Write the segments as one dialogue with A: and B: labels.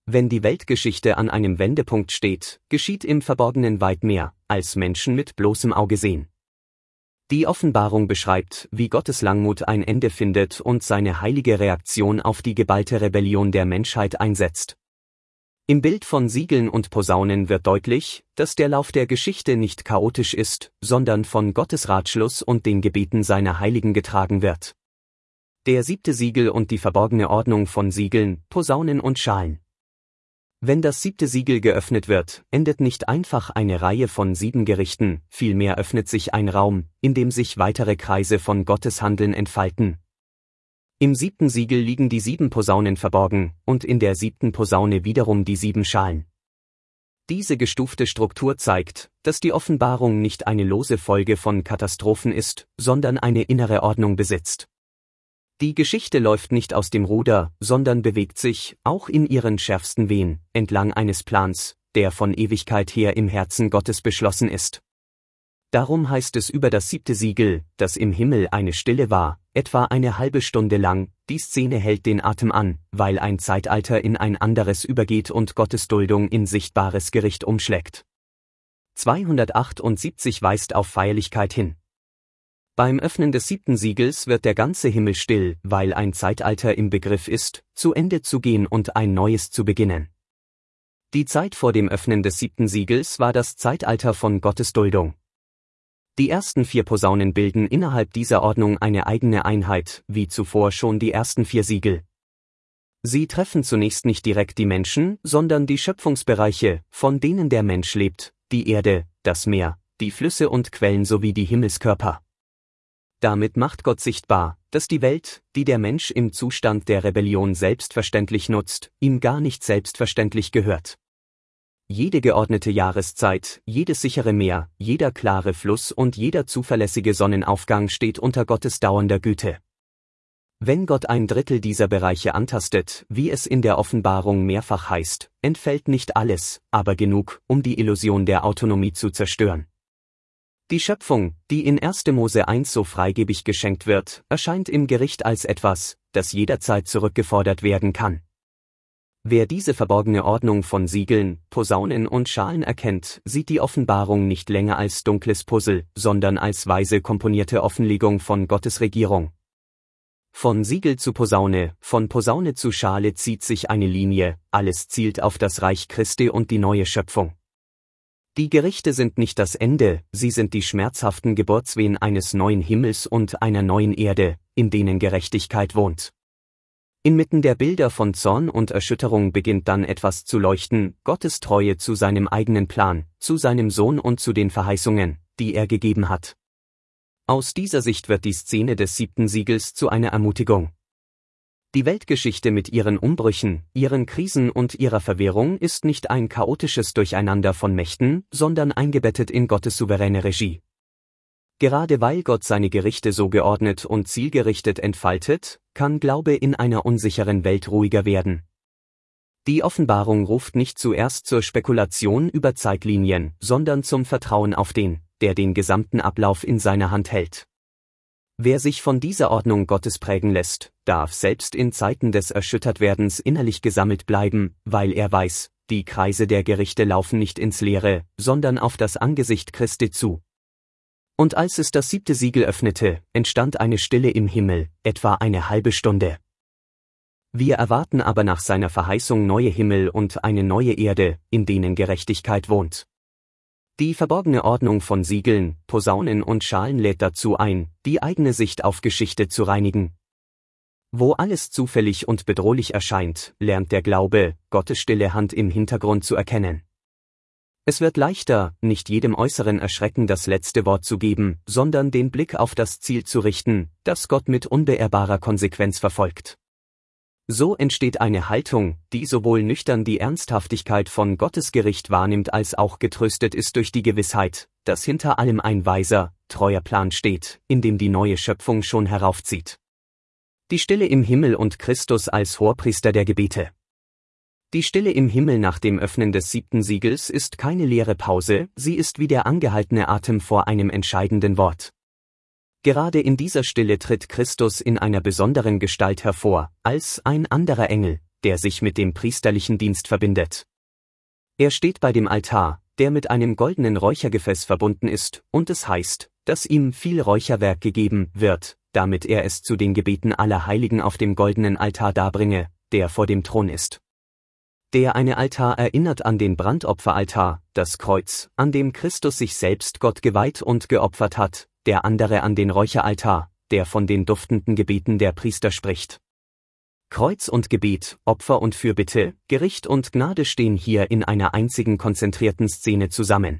A: Wenn die Weltgeschichte an einem Wendepunkt steht, geschieht im Verborgenen weit mehr, als Menschen mit bloßem Auge sehen. Die Offenbarung beschreibt, wie Gottes Langmut ein Ende findet und seine heilige Reaktion auf die geballte Rebellion der Menschheit einsetzt. Im Bild von Siegeln und Posaunen wird deutlich, dass der Lauf der Geschichte nicht chaotisch ist, sondern von Gottes Ratschluss und den Gebeten seiner Heiligen getragen wird. Der 7. Siegel und die verborgene Ordnung von Siegeln, Posaunen und Schalen. Wenn das 7. Siegel geöffnet wird, endet nicht einfach eine Reihe von 7 Gerichten, vielmehr öffnet sich ein Raum, in dem sich weitere Kreise von Gottes Handeln entfalten. Im 7. Siegel liegen die 7 Posaunen verborgen, und in der 7. Posaune wiederum die 7 Schalen. Diese gestufte Struktur zeigt, dass die Offenbarung nicht eine lose Folge von Katastrophen ist, sondern eine innere Ordnung besitzt. Die Geschichte läuft nicht aus dem Ruder, sondern bewegt sich, auch in ihren schärfsten Wehen, entlang eines Plans, der von Ewigkeit her im Herzen Gottes beschlossen ist. Darum heißt es über das 7. Siegel, dass im Himmel eine Stille war, etwa eine halbe Stunde lang. Die Szene hält den Atem an, weil ein Zeitalter in ein anderes übergeht und Gottes Duldung in sichtbares Gericht umschlägt. 278 weist auf Feierlichkeit hin. Beim Öffnen des 7. Siegels wird der ganze Himmel still, weil ein Zeitalter im Begriff ist, zu Ende zu gehen und ein neues zu beginnen. Die Zeit vor dem Öffnen des 7. Siegels war das Zeitalter von Gottes Duldung. Die ersten 4 Posaunen bilden innerhalb dieser Ordnung eine eigene Einheit, wie zuvor schon die ersten 4 Siegel. Sie treffen zunächst nicht direkt die Menschen, sondern die Schöpfungsbereiche, von denen der Mensch lebt, die Erde, das Meer, die Flüsse und Quellen sowie die Himmelskörper. Damit macht Gott sichtbar, dass die Welt, die der Mensch im Zustand der Rebellion selbstverständlich nutzt, ihm gar nicht selbstverständlich gehört. Jede geordnete Jahreszeit, jedes sichere Meer, jeder klare Fluss und jeder zuverlässige Sonnenaufgang steht unter Gottes dauernder Güte. Wenn Gott ein Drittel dieser Bereiche antastet, wie es in der Offenbarung mehrfach heißt, entfällt nicht alles, aber genug, um die Illusion der Autonomie zu zerstören. Die Schöpfung, die in 1. Mose 1 so freigebig geschenkt wird, erscheint im Gericht als etwas, das jederzeit zurückgefordert werden kann. Wer diese verborgene Ordnung von Siegeln, Posaunen und Schalen erkennt, sieht die Offenbarung nicht länger als dunkles Puzzle, sondern als weise komponierte Offenlegung von Gottes Regierung. Von Siegel zu Posaune, von Posaune zu Schale zieht sich eine Linie, alles zielt auf das Reich Christi und die neue Schöpfung. Die Gerichte sind nicht das Ende, sie sind die schmerzhaften Geburtswehen eines neuen Himmels und einer neuen Erde, in denen Gerechtigkeit wohnt. Inmitten der Bilder von Zorn und Erschütterung beginnt dann etwas zu leuchten, Gottes Treue zu seinem eigenen Plan, zu seinem Sohn und zu den Verheißungen, die er gegeben hat. Aus dieser Sicht wird die Szene des 7. Siegels zu einer Ermutigung. Die Weltgeschichte mit ihren Umbrüchen, ihren Krisen und ihrer Verwirrung ist nicht ein chaotisches Durcheinander von Mächten, sondern eingebettet in Gottes souveräne Regie. Gerade weil Gott seine Gerichte so geordnet und zielgerichtet entfaltet, kann Glaube in einer unsicheren Welt ruhiger werden. Die Offenbarung ruft nicht zuerst zur Spekulation über Zeitlinien, sondern zum Vertrauen auf den, der den gesamten Ablauf in seiner Hand hält. Wer sich von dieser Ordnung Gottes prägen lässt, darf selbst in Zeiten des Erschüttertwerdens innerlich gesammelt bleiben, weil er weiß, die Kreise der Gerichte laufen nicht ins Leere, sondern auf das Angesicht Christi zu. Und als es das 7. Siegel öffnete, entstand eine Stille im Himmel, etwa eine halbe Stunde. Wir erwarten aber nach seiner Verheißung neue Himmel und eine neue Erde, in denen Gerechtigkeit wohnt. Die verborgene Ordnung von Siegeln, Posaunen und Schalen lädt dazu ein, die eigene Sicht auf Geschichte zu reinigen. Wo alles zufällig und bedrohlich erscheint, lernt der Glaube, Gottes stille Hand im Hintergrund zu erkennen. Es wird leichter, nicht jedem äußeren Erschrecken das letzte Wort zu geben, sondern den Blick auf das Ziel zu richten, das Gott mit unbeirrbarer Konsequenz verfolgt. So entsteht eine Haltung, die sowohl nüchtern die Ernsthaftigkeit von Gottes Gericht wahrnimmt als auch getröstet ist durch die Gewissheit, dass hinter allem ein weiser, treuer Plan steht, in dem die neue Schöpfung schon heraufzieht. Die Stille im Himmel und Christus als Hohepriester der Gebete. Die Stille im Himmel nach dem Öffnen des 7. Siegels ist keine leere Pause, sie ist wie der angehaltene Atem vor einem entscheidenden Wort. Gerade in dieser Stille tritt Christus in einer besonderen Gestalt hervor, als ein anderer Engel, der sich mit dem priesterlichen Dienst verbindet. Er steht bei dem Altar, der mit einem goldenen Räuchergefäß verbunden ist, und es heißt, dass ihm viel Räucherwerk gegeben wird, damit er es zu den Gebeten aller Heiligen auf dem goldenen Altar darbringe, der vor dem Thron ist. Der eine Altar erinnert an den Brandopferaltar, das Kreuz, an dem Christus sich selbst Gott geweiht und geopfert hat, der andere an den Räucheraltar, der von den duftenden Gebeten der Priester spricht. Kreuz und Gebet, Opfer und Fürbitte, Gericht und Gnade stehen hier in einer einzigen konzentrierten Szene zusammen.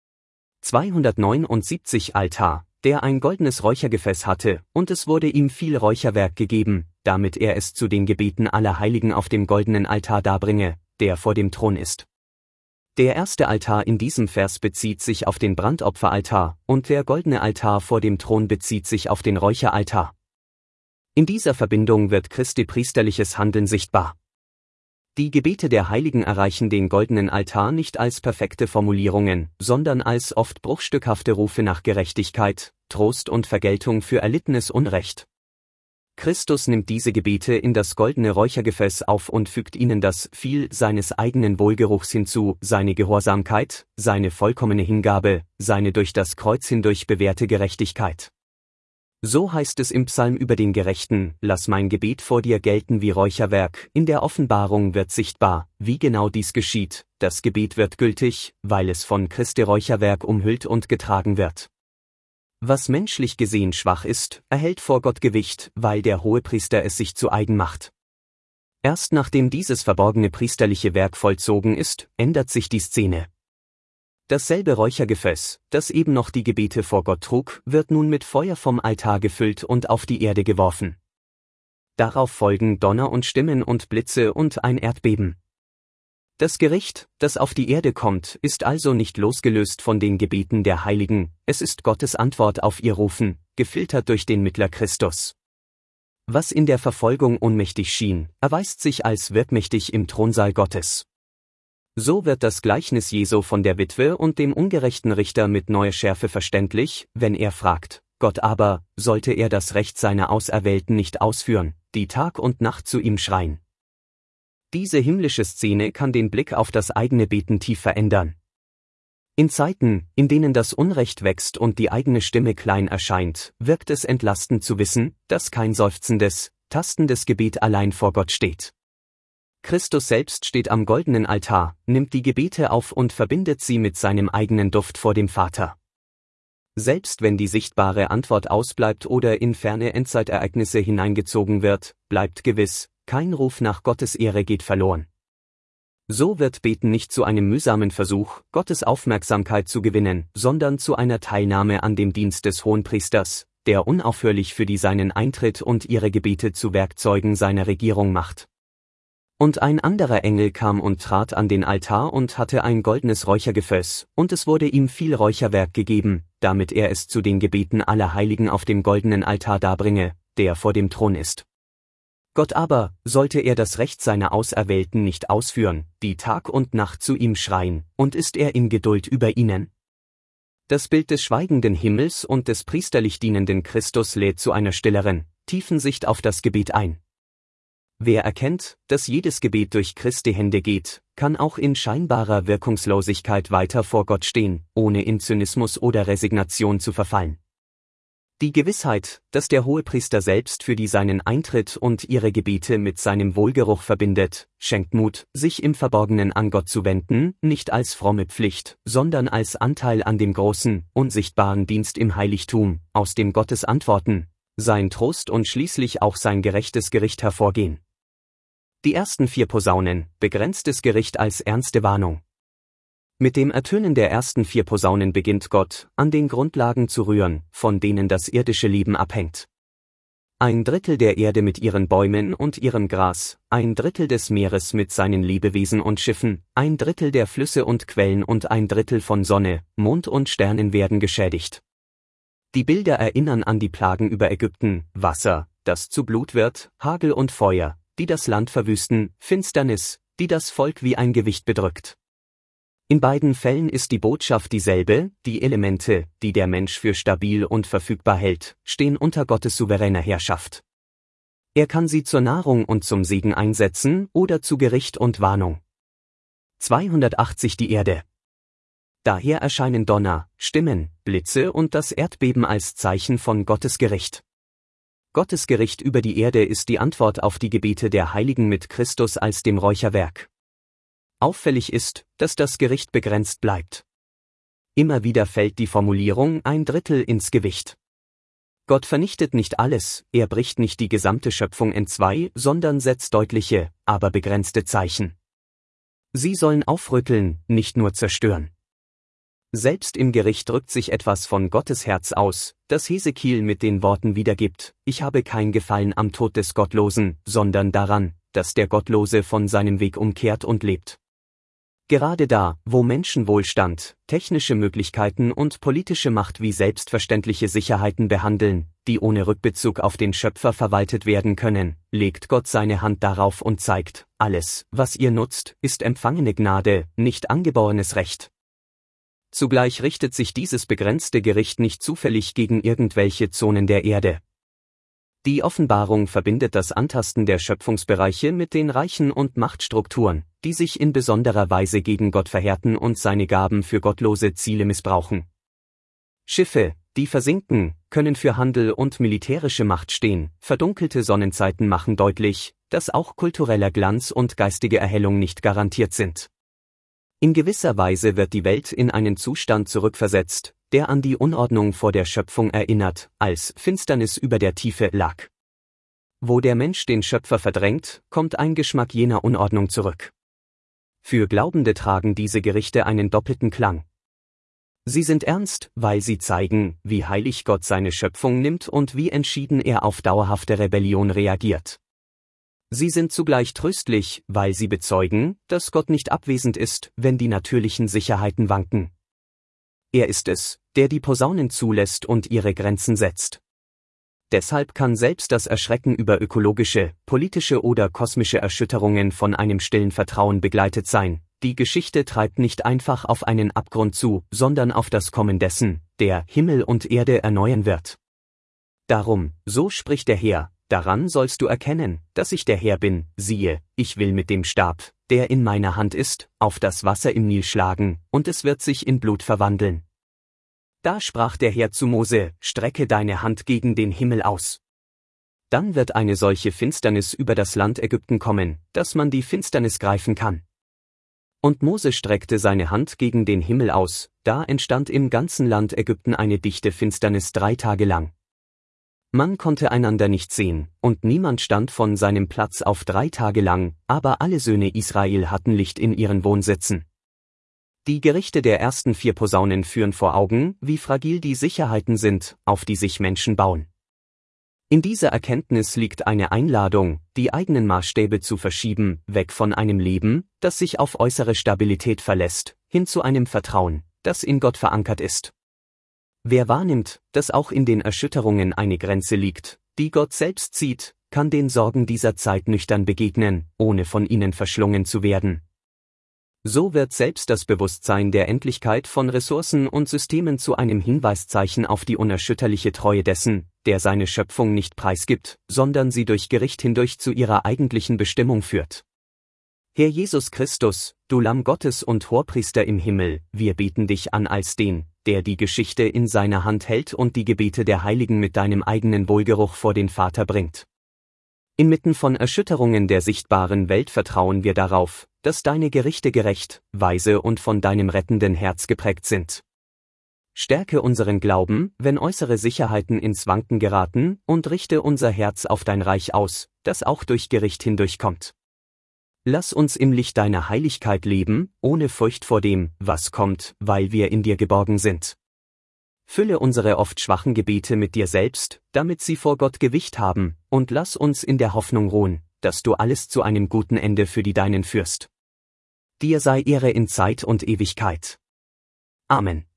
A: 279 Altar, der ein goldenes Räuchergefäß hatte, und es wurde ihm viel Räucherwerk gegeben, damit er es zu den Gebeten aller Heiligen auf dem goldenen Altar darbringe, der vor dem Thron ist. Der erste Altar in diesem Vers bezieht sich auf den Brandopferaltar, und der goldene Altar vor dem Thron bezieht sich auf den Räucheraltar. In dieser Verbindung wird Christi priesterliches Handeln sichtbar. Die Gebete der Heiligen erreichen den goldenen Altar nicht als perfekte Formulierungen, sondern als oft bruchstückhafte Rufe nach Gerechtigkeit, Trost und Vergeltung für erlittenes Unrecht. Christus nimmt diese Gebete in das goldene Räuchergefäß auf und fügt ihnen das viel seines eigenen Wohlgeruchs hinzu, seine Gehorsamkeit, seine vollkommene Hingabe, seine durch das Kreuz hindurch bewährte Gerechtigkeit. So heißt es im Psalm über den Gerechten: Lass mein Gebet vor dir gelten wie Räucherwerk. In der Offenbarung wird sichtbar, wie genau dies geschieht. Das Gebet wird gültig, weil es von Christi Räucherwerk umhüllt und getragen wird. Was menschlich gesehen schwach ist, erhält vor Gott Gewicht, weil der Hohepriester es sich zu eigen macht. Erst nachdem dieses verborgene priesterliche Werk vollzogen ist, ändert sich die Szene. Dasselbe Räuchergefäß, das eben noch die Gebete vor Gott trug, wird nun mit Feuer vom Altar gefüllt und auf die Erde geworfen. Darauf folgen Donner und Stimmen und Blitze und ein Erdbeben. Das Gericht, das auf die Erde kommt, ist also nicht losgelöst von den Gebeten der Heiligen, es ist Gottes Antwort auf ihr Rufen, gefiltert durch den Mittler Christus. Was in der Verfolgung ohnmächtig schien, erweist sich als wirkmächtig im Thronsaal Gottes. So wird das Gleichnis Jesu von der Witwe und dem ungerechten Richter mit neuer Schärfe verständlich, wenn er fragt: Gott aber, sollte er das Recht seiner Auserwählten nicht ausführen, die Tag und Nacht zu ihm schreien? Diese himmlische Szene kann den Blick auf das eigene Beten tief verändern. In Zeiten, in denen das Unrecht wächst und die eigene Stimme klein erscheint, wirkt es entlastend zu wissen, dass kein seufzendes, tastendes Gebet allein vor Gott steht. Christus selbst steht am goldenen Altar, nimmt die Gebete auf und verbindet sie mit seinem eigenen Duft vor dem Vater. Selbst wenn die sichtbare Antwort ausbleibt oder in ferne Endzeitereignisse hineingezogen wird, bleibt gewiss, kein Ruf nach Gottes Ehre geht verloren. So wird Beten nicht zu einem mühsamen Versuch, Gottes Aufmerksamkeit zu gewinnen, sondern zu einer Teilnahme an dem Dienst des Hohenpriesters, der unaufhörlich für die Seinen eintritt und ihre Gebete zu Werkzeugen seiner Regierung macht. Und ein anderer Engel kam und trat an den Altar und hatte ein goldenes Räuchergefäß, und es wurde ihm viel Räucherwerk gegeben, damit er es zu den Gebeten aller Heiligen auf dem goldenen Altar darbringe, der vor dem Thron ist. Gott aber, sollte er das Recht seiner Auserwählten nicht ausführen, die Tag und Nacht zu ihm schreien, und ist er in Geduld über ihnen? Das Bild des schweigenden Himmels und des priesterlich dienenden Christus lädt zu einer stilleren, tiefen Sicht auf das Gebet ein. Wer erkennt, dass jedes Gebet durch Christi Hände geht, kann auch in scheinbarer Wirkungslosigkeit weiter vor Gott stehen, ohne in Zynismus oder Resignation zu verfallen. Die Gewissheit, dass der Hohepriester selbst für die Seinen eintritt und ihre Gebete mit seinem Wohlgeruch verbindet, schenkt Mut, sich im Verborgenen an Gott zu wenden, nicht als fromme Pflicht, sondern als Anteil an dem großen, unsichtbaren Dienst im Heiligtum, aus dem Gottes Antworten, sein Trost und schließlich auch sein gerechtes Gericht hervorgehen. Die ersten 4 Posaunen, begrenztes Gericht als ernste Warnung. Mit dem Ertönen der ersten 4 Posaunen beginnt Gott, an den Grundlagen zu rühren, von denen das irdische Leben abhängt. 1/3 der Erde mit ihren Bäumen und ihrem Gras, 1/3 des Meeres mit seinen Lebewesen und Schiffen, 1/3 der Flüsse und Quellen und 1/3 von Sonne, Mond und Sternen werden geschädigt. Die Bilder erinnern an die Plagen über Ägypten: Wasser, das zu Blut wird, Hagel und Feuer, die das Land verwüsten, Finsternis, die das Volk wie ein Gewicht bedrückt. In beiden Fällen ist die Botschaft dieselbe: Die Elemente, die der Mensch für stabil und verfügbar hält, stehen unter Gottes souveräner Herrschaft. Er kann sie zur Nahrung und zum Segen einsetzen oder zu Gericht und Warnung. 280 Die Erde. Daher erscheinen Donner, Stimmen, Blitze und das Erdbeben als Zeichen von Gottes Gericht. Gottes Gericht über die Erde ist die Antwort auf die Gebete der Heiligen mit Christus als dem Räucherwerk. Auffällig ist, dass das Gericht begrenzt bleibt. Immer wieder fällt die Formulierung 1/3 ins Gewicht. Gott vernichtet nicht alles, er bricht nicht die gesamte Schöpfung entzwei, sondern setzt deutliche, aber begrenzte Zeichen. Sie sollen aufrütteln, nicht nur zerstören. Selbst im Gericht drückt sich etwas von Gottes Herz aus, das Hesekiel mit den Worten wiedergibt: Ich habe kein Gefallen am Tod des Gottlosen, sondern daran, dass der Gottlose von seinem Weg umkehrt und lebt. Gerade da, wo Menschenwohlstand, technische Möglichkeiten und politische Macht wie selbstverständliche Sicherheiten behandeln, die ohne Rückbezug auf den Schöpfer verwaltet werden können, legt Gott seine Hand darauf und zeigt: Alles, was ihr nutzt, ist empfangene Gnade, nicht angeborenes Recht. Zugleich richtet sich dieses begrenzte Gericht nicht zufällig gegen irgendwelche Zonen der Erde. Die Offenbarung verbindet das Antasten der Schöpfungsbereiche mit den Reichen und Machtstrukturen, die sich in besonderer Weise gegen Gott verhärten und seine Gaben für gottlose Ziele missbrauchen. Schiffe, die versinken, können für Handel und militärische Macht stehen. Verdunkelte Sonnenzeiten machen deutlich, dass auch kultureller Glanz und geistige Erhellung nicht garantiert sind. In gewisser Weise wird die Welt in einen Zustand zurückversetzt, der an die Unordnung vor der Schöpfung erinnert, als Finsternis über der Tiefe lag. Wo der Mensch den Schöpfer verdrängt, kommt ein Geschmack jener Unordnung zurück. Für Glaubende tragen diese Gerichte einen doppelten Klang. Sie sind ernst, weil sie zeigen, wie heilig Gott seine Schöpfung nimmt und wie entschieden er auf dauerhafte Rebellion reagiert. Sie sind zugleich tröstlich, weil sie bezeugen, dass Gott nicht abwesend ist, wenn die natürlichen Sicherheiten wanken. Er ist es, der die Posaunen zulässt und ihre Grenzen setzt. Deshalb kann selbst das Erschrecken über ökologische, politische oder kosmische Erschütterungen von einem stillen Vertrauen begleitet sein. Die Geschichte treibt nicht einfach auf einen Abgrund zu, sondern auf das Kommen dessen, der Himmel und Erde erneuern wird. Darum, so spricht der Herr: Daran sollst du erkennen, dass ich der Herr bin. Siehe, ich will mit dem Stab, der in meiner Hand ist, auf das Wasser im Nil schlagen, und es wird sich in Blut verwandeln. Da sprach der Herr zu Mose: Strecke deine Hand gegen den Himmel aus. Dann wird eine solche Finsternis über das Land Ägypten kommen, dass man die Finsternis greifen kann. Und Mose streckte seine Hand gegen den Himmel aus, da entstand im ganzen Land Ägypten eine dichte Finsternis 3 Tage lang. Man konnte einander nicht sehen, und niemand stand von seinem Platz auf 3 Tage lang, aber alle Söhne Israel hatten Licht in ihren Wohnsitzen. Die Gerichte der ersten 4 Posaunen führen vor Augen, wie fragil die Sicherheiten sind, auf die sich Menschen bauen. In dieser Erkenntnis liegt eine Einladung, die eigenen Maßstäbe zu verschieben, weg von einem Leben, das sich auf äußere Stabilität verlässt, hin zu einem Vertrauen, das in Gott verankert ist. Wer wahrnimmt, dass auch in den Erschütterungen eine Grenze liegt, die Gott selbst zieht, kann den Sorgen dieser Zeit nüchtern begegnen, ohne von ihnen verschlungen zu werden. So wird selbst das Bewusstsein der Endlichkeit von Ressourcen und Systemen zu einem Hinweiszeichen auf die unerschütterliche Treue dessen, der seine Schöpfung nicht preisgibt, sondern sie durch Gericht hindurch zu ihrer eigentlichen Bestimmung führt. Herr Jesus Christus, du Lamm Gottes und Hohepriester im Himmel, wir beten dich an als den, der die Geschichte in seiner Hand hält und die Gebete der Heiligen mit deinem eigenen Wohlgeruch vor den Vater bringt. Inmitten von Erschütterungen der sichtbaren Welt vertrauen wir darauf, dass deine Gerichte gerecht, weise und von deinem rettenden Herz geprägt sind. Stärke unseren Glauben, wenn äußere Sicherheiten ins Wanken geraten, und richte unser Herz auf dein Reich aus, das auch durch Gericht hindurchkommt. Lass uns im Licht deiner Heiligkeit leben, ohne Furcht vor dem, was kommt, weil wir in dir geborgen sind. Fülle unsere oft schwachen Gebete mit dir selbst, damit sie vor Gott Gewicht haben, und lass uns in der Hoffnung ruhen, dass du alles zu einem guten Ende für die Deinen führst. Dir sei Ehre in Zeit und Ewigkeit. Amen.